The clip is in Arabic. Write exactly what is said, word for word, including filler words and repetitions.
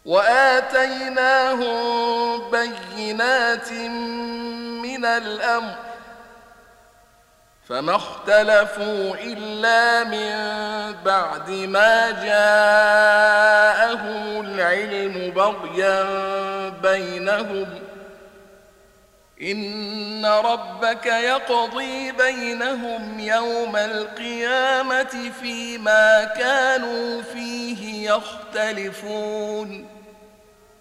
وآتيناهم بينات من الأمر فما اختلفوا إلا من بعد ما جاءهم العلم بغيا بينهم إن ربك يقضي بينهم يوم القيامة فيما كانوا فيه يختلفون